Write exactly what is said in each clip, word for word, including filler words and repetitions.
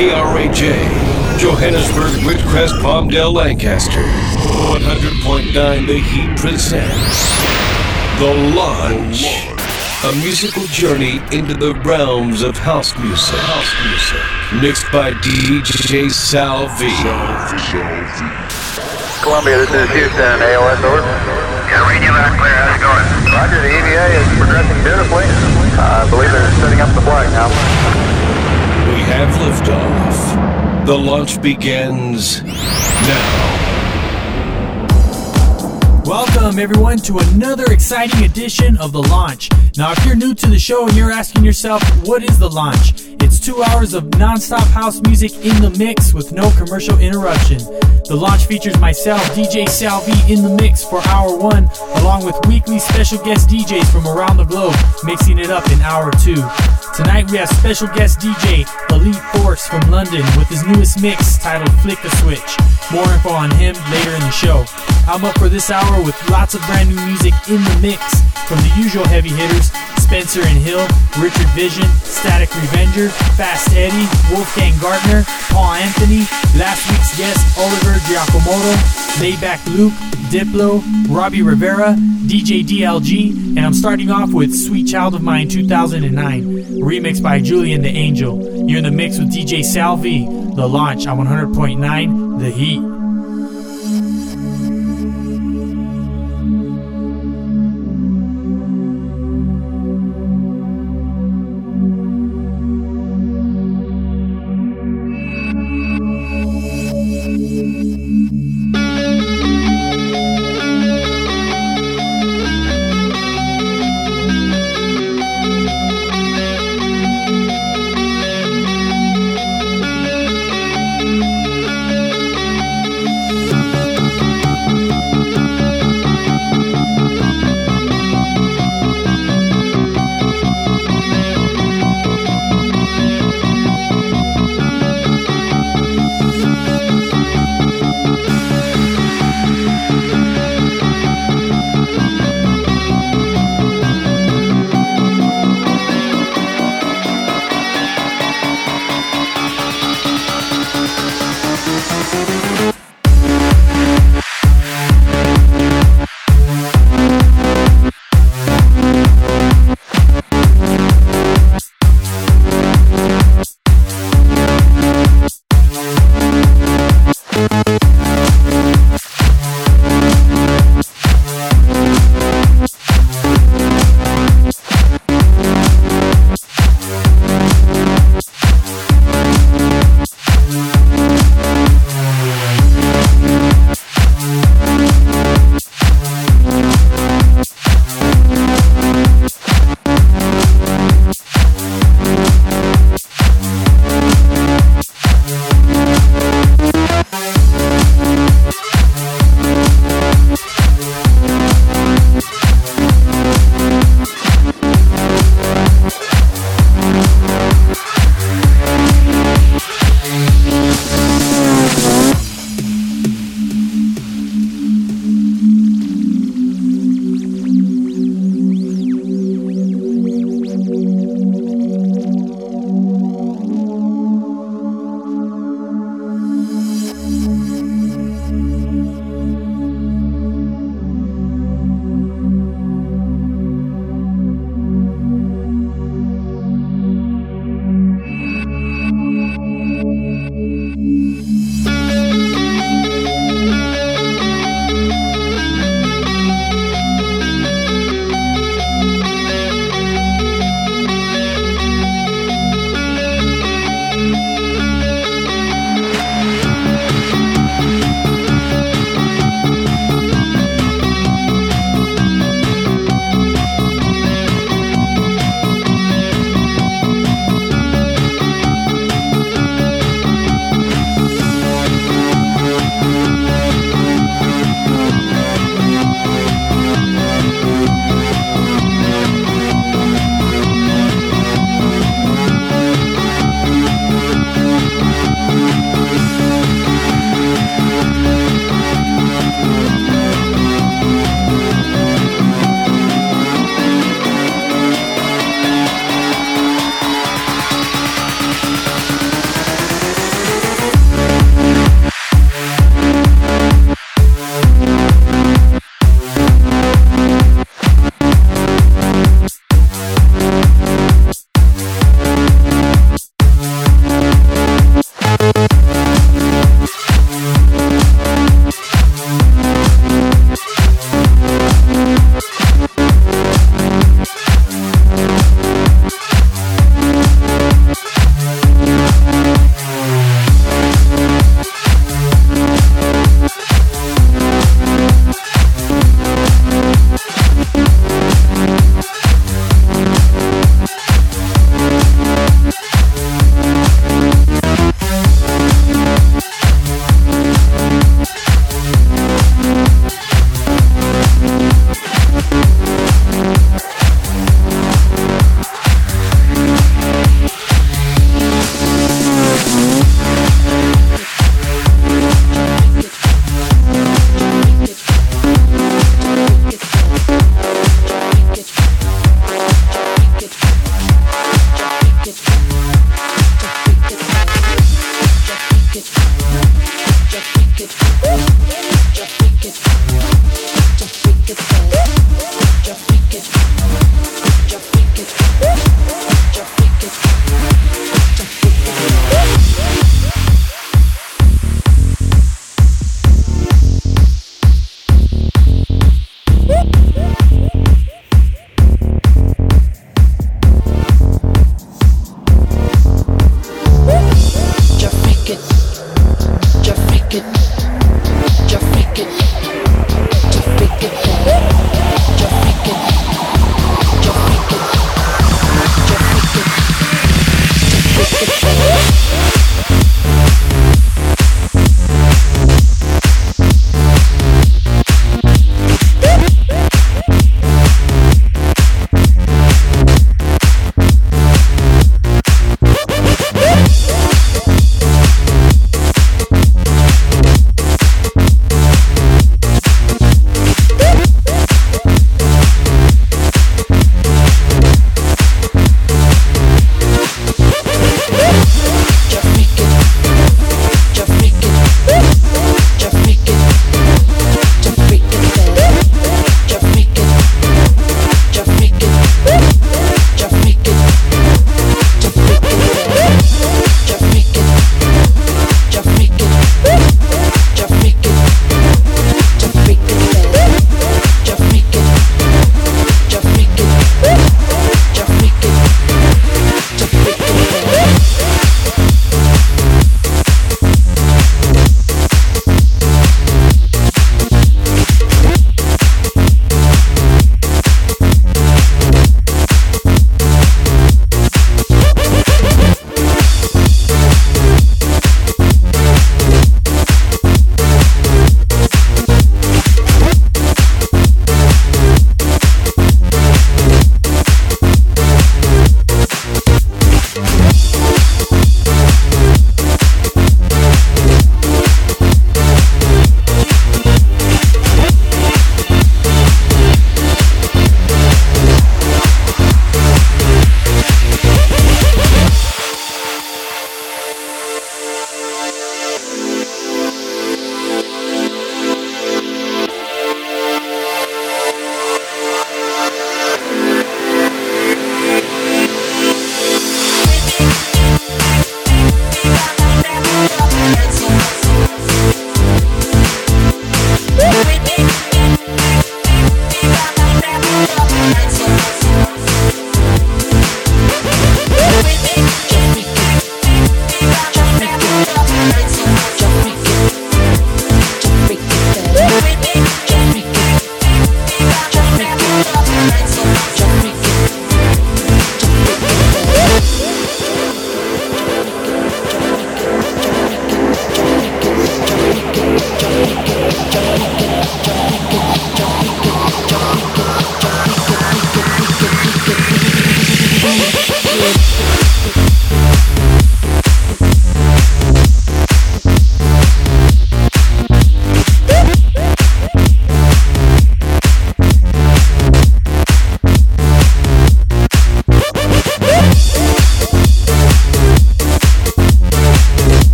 K R A J, Johannesburg, Ridgecrest, Palmdale, Lancaster. one hundred point nine The Heat presents The Launch, a musical journey into the realms of house music. House music. Mixed by D J Sal V. Columbia, this is Houston, A O S, over. Yeah, radio out clear, how's it going? Roger, the E V A is progressing beautifully. Uh, I believe they're setting up the flag now. We have liftoff. The launch begins now. Welcome everyone to another exciting edition of The Launch. Now if you're new to the show and you're asking yourself, what is The Launch? It's two hours of non-stop house music in the mix with no commercial interruption. The Launch features myself, D J Sal V, in the mix for hour one, along with weekly special guest D Js from around the globe, mixing it up in hour two. Tonight we have special guest D J Elite Force from London with his newest mix titled Flick the Switch. More info on him later in the show. I'm up for this hour with lots of brand new music in the mix from the usual heavy hitters, Spencer and Hill, Richard Vision, Static Revenger, Fast Eddie, Wolfgang Gartner, Paul Anthony, last week's guest Oliver Giacomoto, Layback Luke, Diplo, Robbie Rivera, D J D L G, and I'm starting off with Sweet Child of Mine two thousand nine, remixed by Julian the Angel. You're in the mix with D J Sal V, The Launch on one hundred point nine The Heat.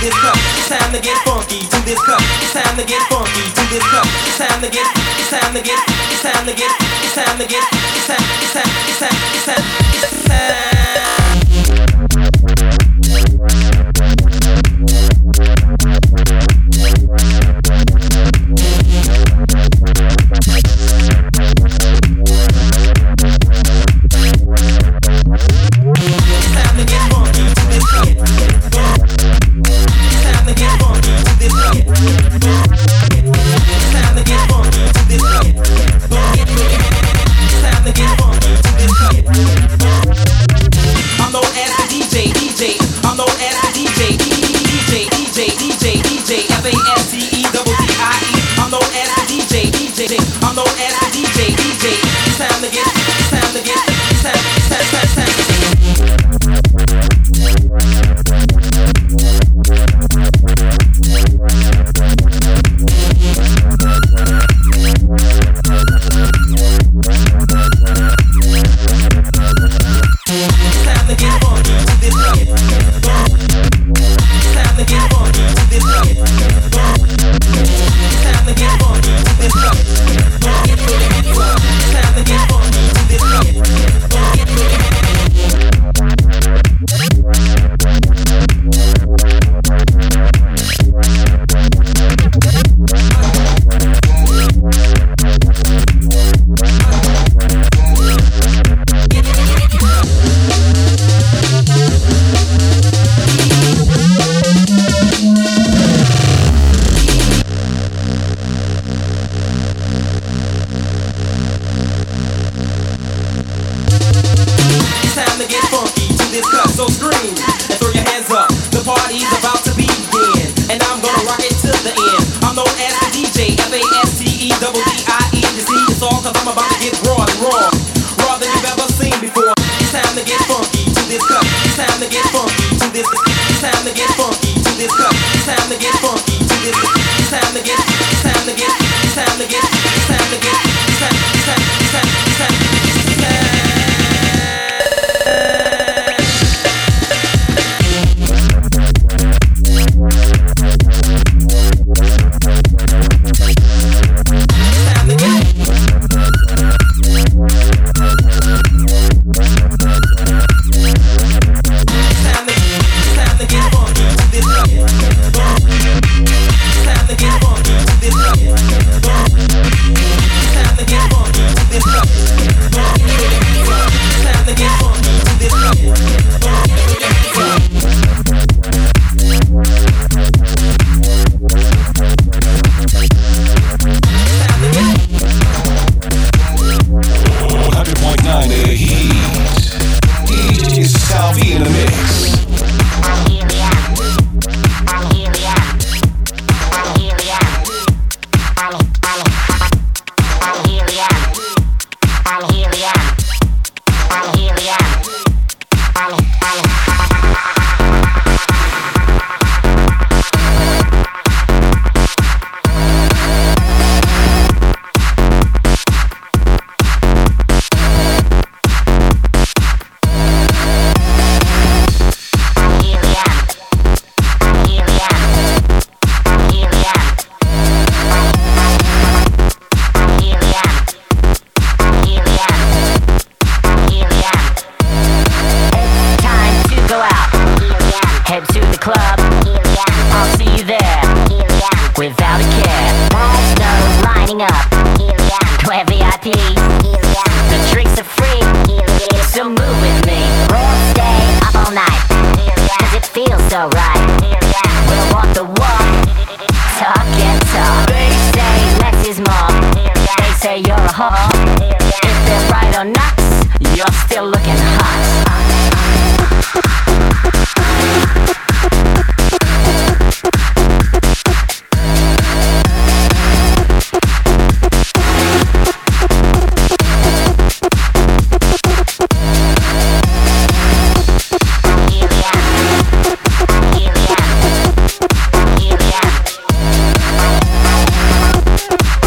this cup. It's time to get funky to this cup. It's time to get funky to this cup. It's time to get, it's time to get, it's time to get, it's time to get, it's time, it's time, it's time, it's time, it's time.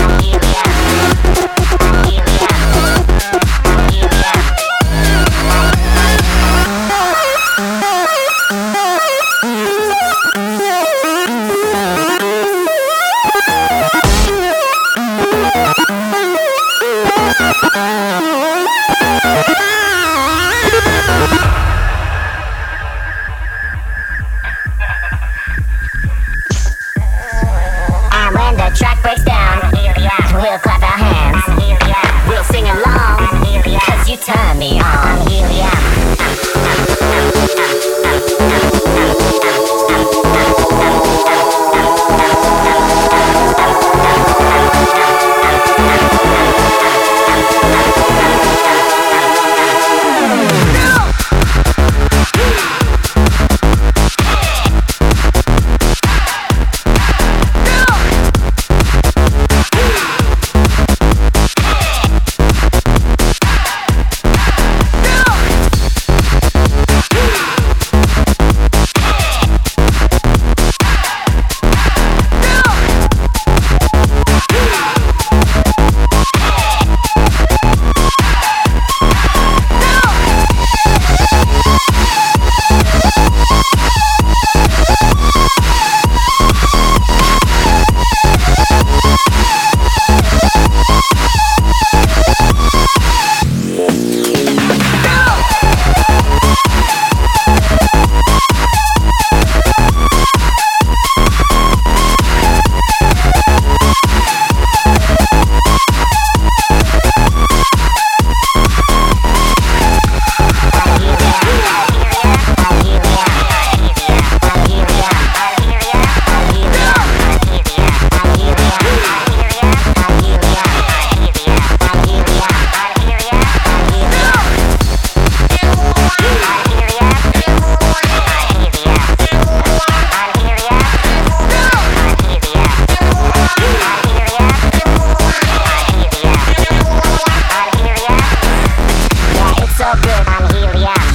Yeah.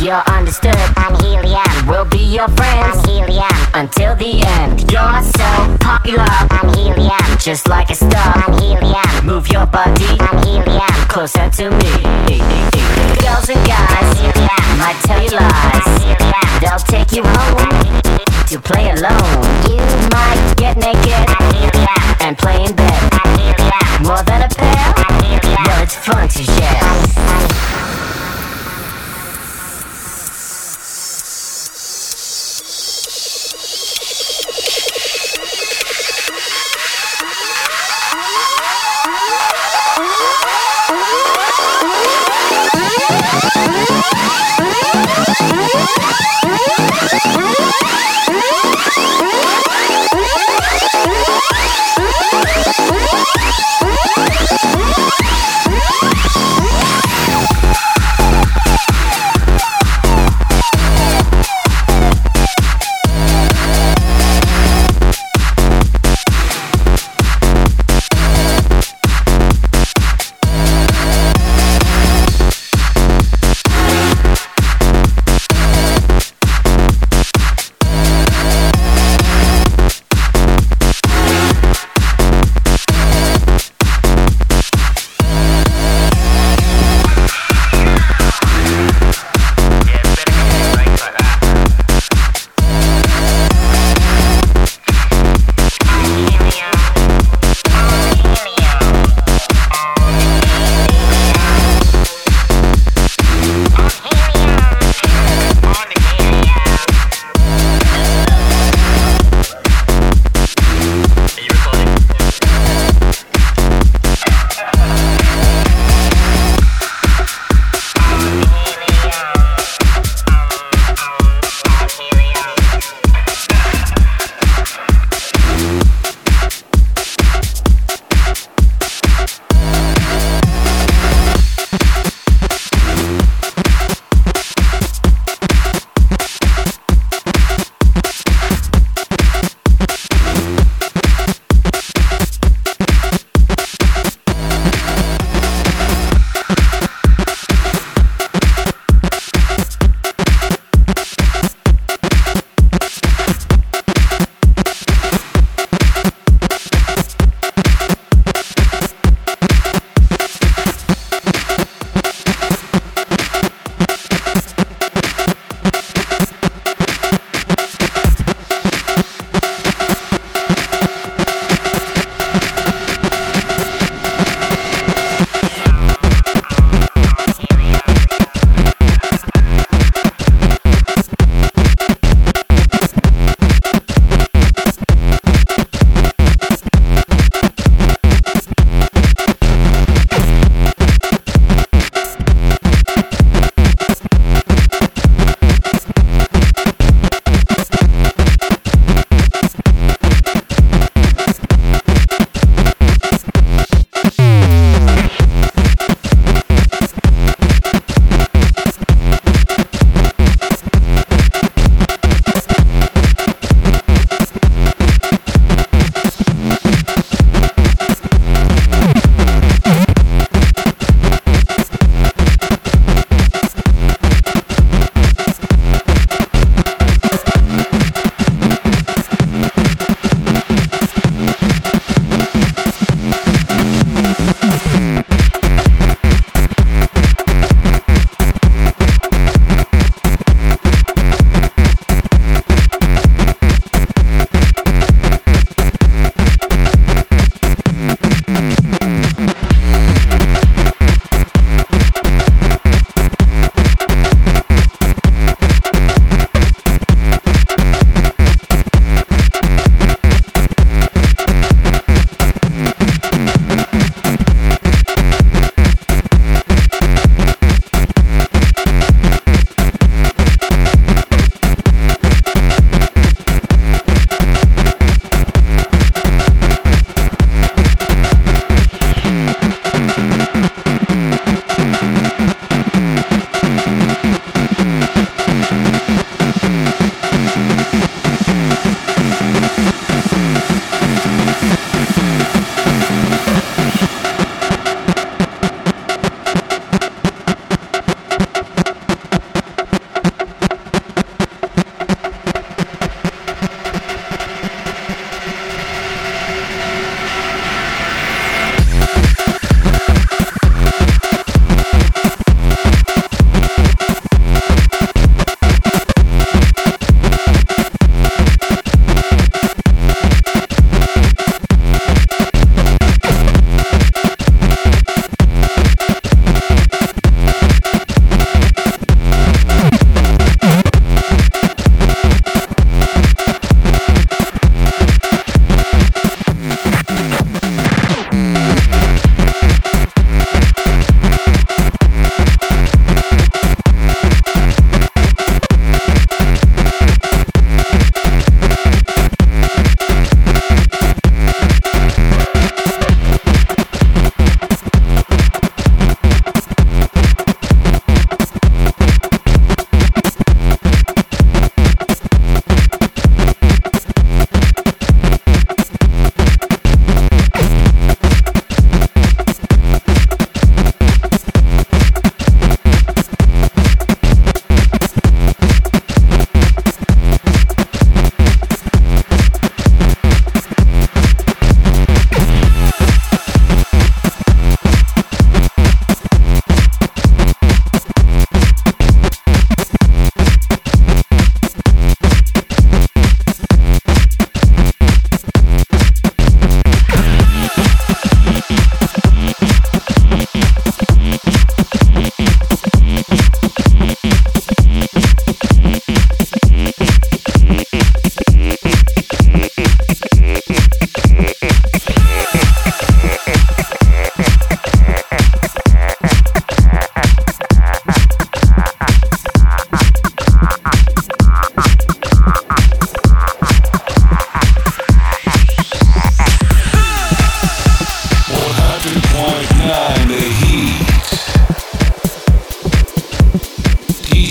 You're understood. I'm helium. We'll be your friends. I'm helium. Until the end. You're so popular. I'm helium. Just like a star. I'm helium. Move your body. I'm helium. Closer to me. Girls and guys might tell you lies. They'll take you home to play alone. You might get naked and play in bed. More than a pair? Well, it's fun to share.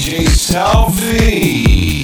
J Salvi.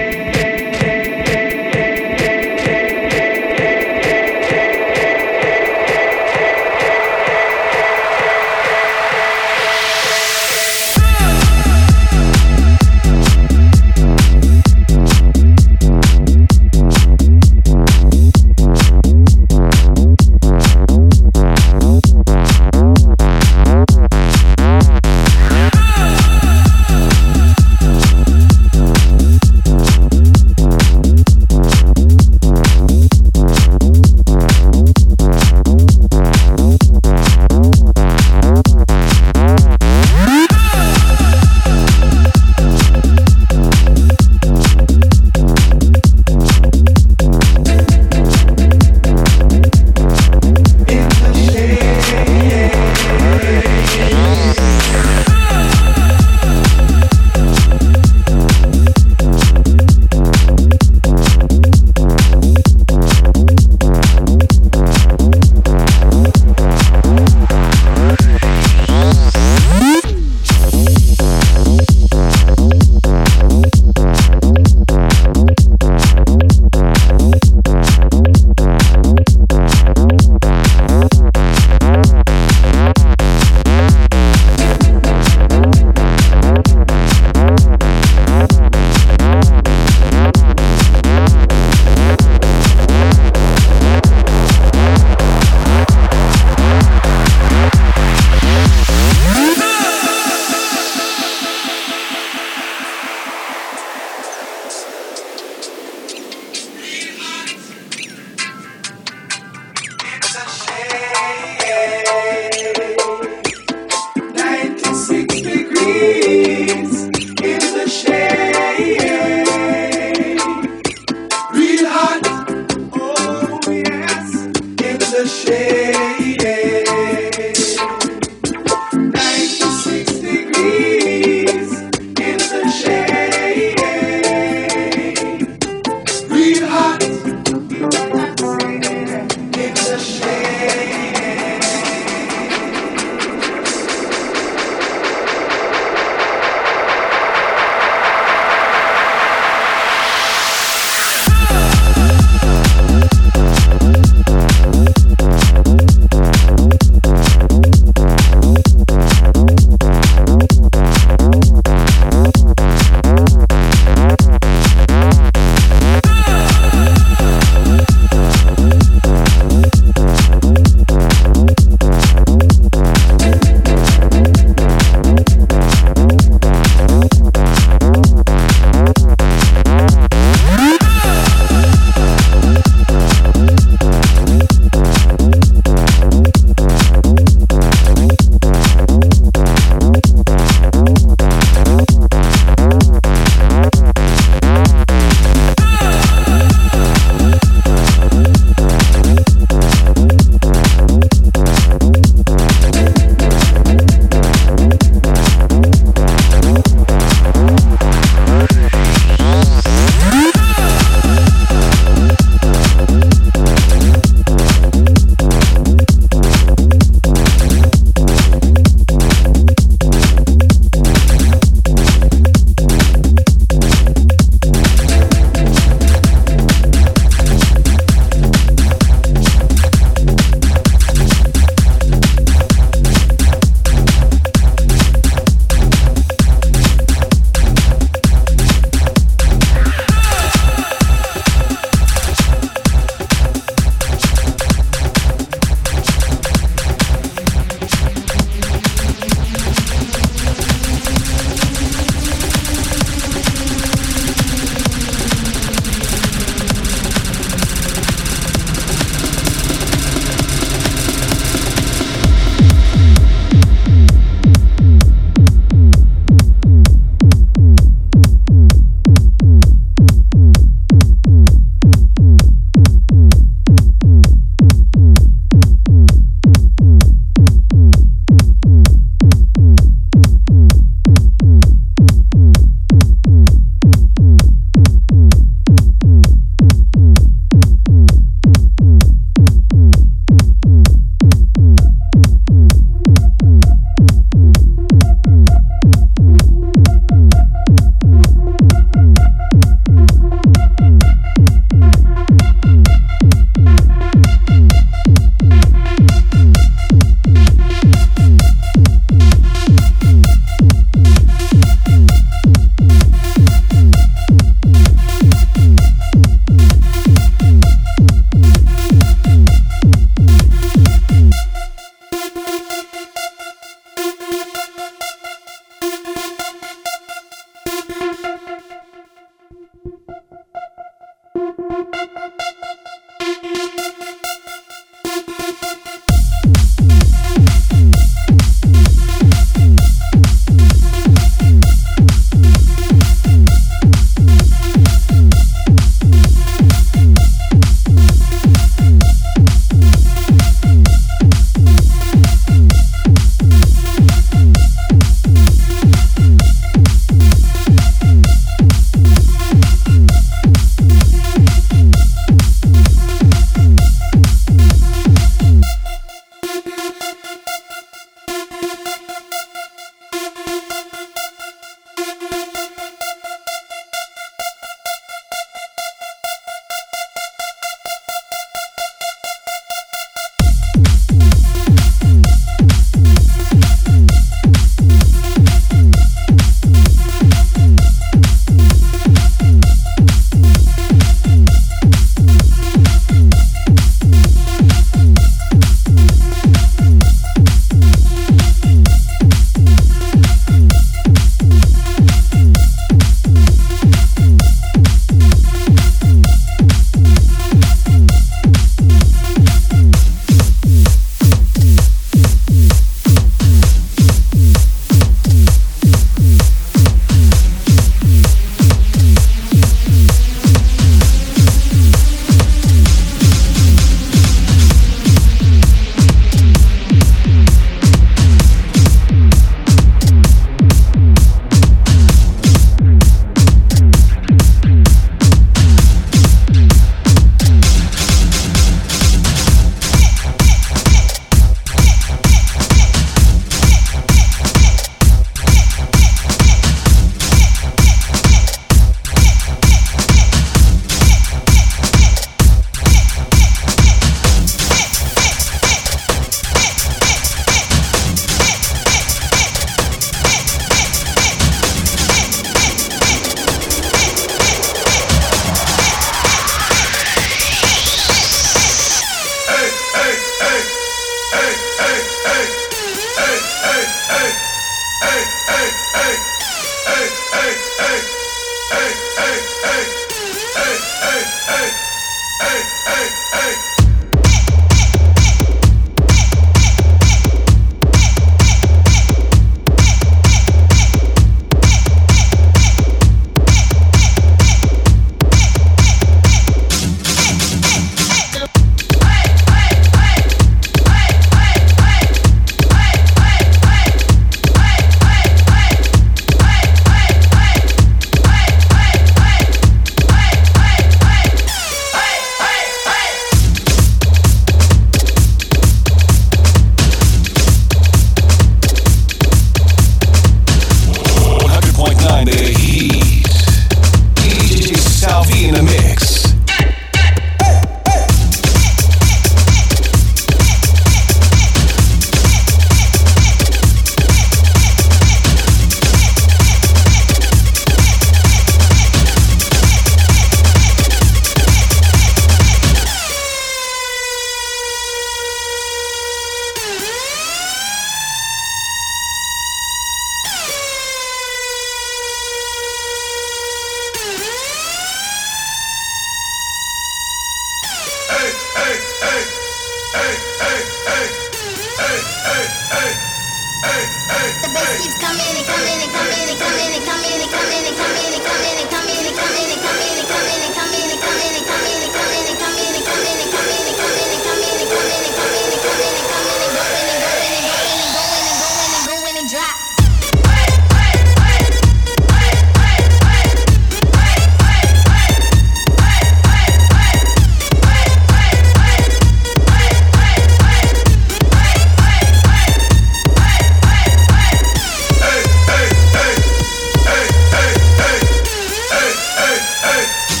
Hey!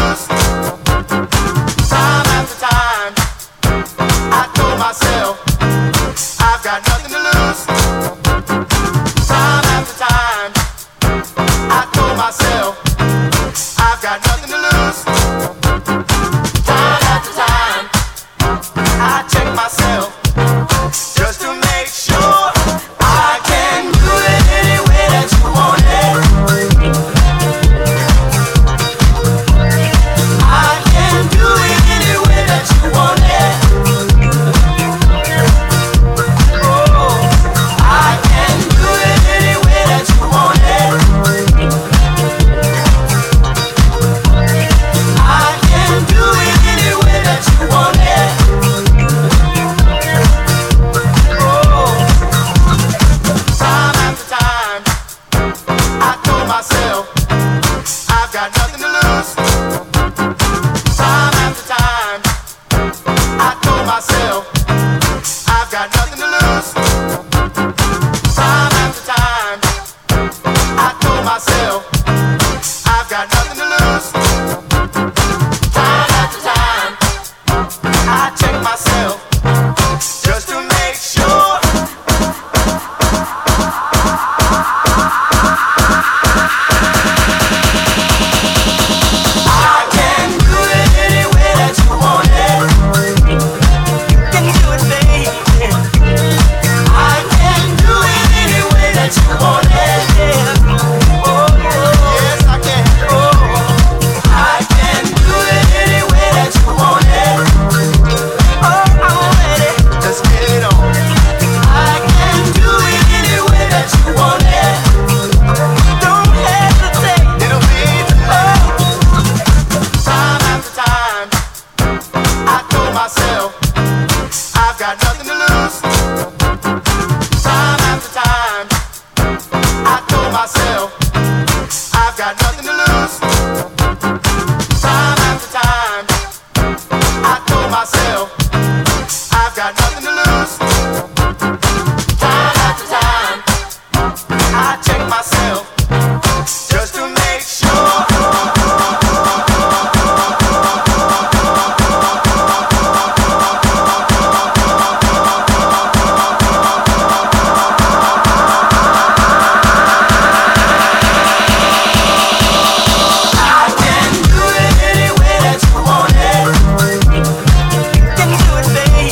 lose. Time after time, I told myself I've got nothing to lose. Time after time, I told myself I've got nothing to lose. Time after time, I check myself just to make sure I can do it any way that you want it. I can do it any way that you want it. Oh, I can do it any way that you want it. I can do it any way that you want it. Oh, time after time, I told myself I've got nothing to lose. Time after time, I told myself I've got nothing to lose. Time after time, I told myself I've got nothing to lose. Time after time, I check myself just to make sure. I can do it any way that you want it. Can do it, baby. I can do it any way that you want it. Oh, yes, I can. Oh, I can do it any way that you want it. Oh, I'm ready. Let's get it on. I can do it any way that you want it. Don't hesitate. It'll be love. Time after time, I told myself I've got nothing to lose. Time after time, I told myself I've got nothing to lose. Time after time, I told myself I've got nothing to lose. Time after time, I check myself just to make sure. I can do it any way that you want it. Can do it, baby.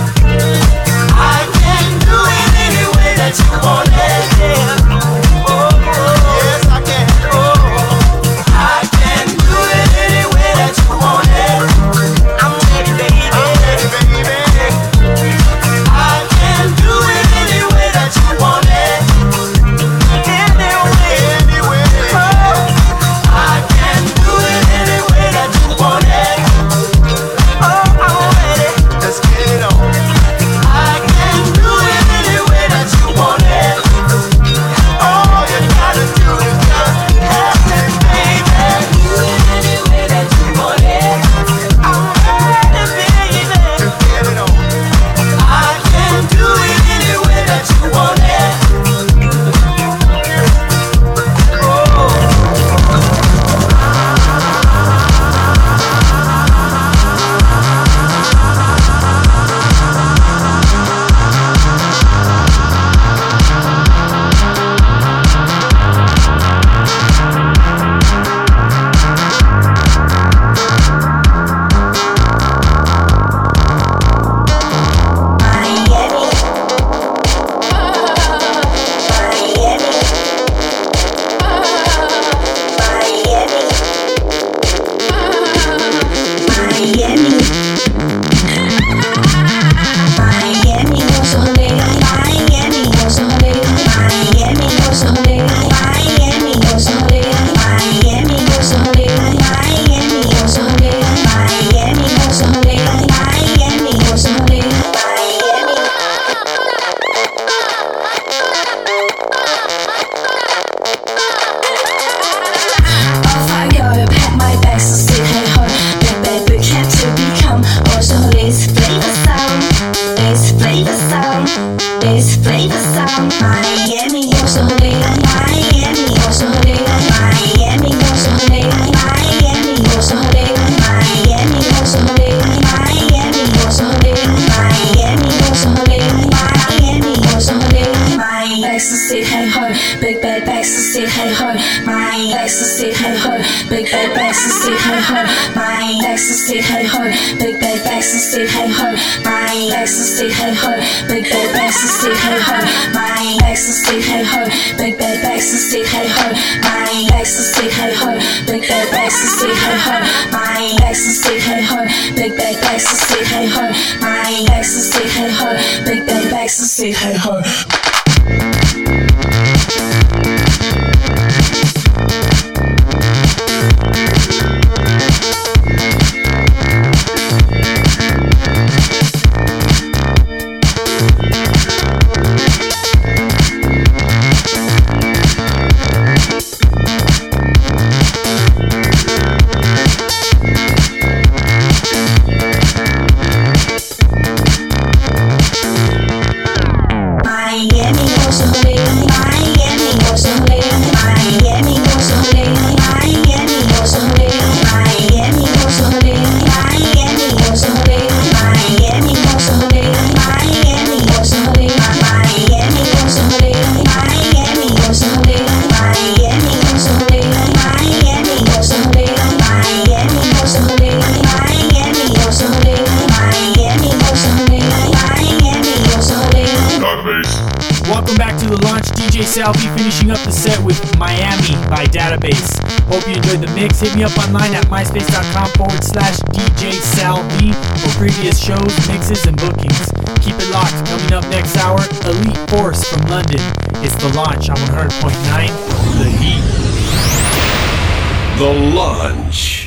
I can do it any way that you want it. Oh, yes, I can. Oh, I can do it any way that you want it. I'm ready, baby. I'm ready, baby. I can do it any way that you want it. Any way, any way. Oh, I can do it any way that you want it. Oh, I'm ready. Let's get it on. I can do it any way that you want it. All you gotta do is just ask me, baby. Do it any way that you want it. I'm ready, baby. To get it on. I can do it any way that you want it. Off I go, pack my bags and sit at home. Big baby, can't to be ecstasy, hey ho, my ecstasy, hey ho, big bang ecstasy, hey ho, my ecstasy, hey ho, big bang ecstasy, hey ho, my ecstasy, hey ho, big bang ecstasy, hey ho, my ecstasy, hey ho, big bang ecstasy, hey ho, my ecstasy, hey ho, big bang ecstasy, hey ho, my ecstasy, hey ho, big bang ecstasy, hey ho. Salvi finishing up the set with Miami by Database. Hope you enjoyed the mix. Hit me up online at myspace.com forward slash DJ Salvi for previous shows, mixes, and bookings. Keep it locked. Coming up next hour, Elite Force from London. It's The Launch on one hundred point nine The Heat. The Launch.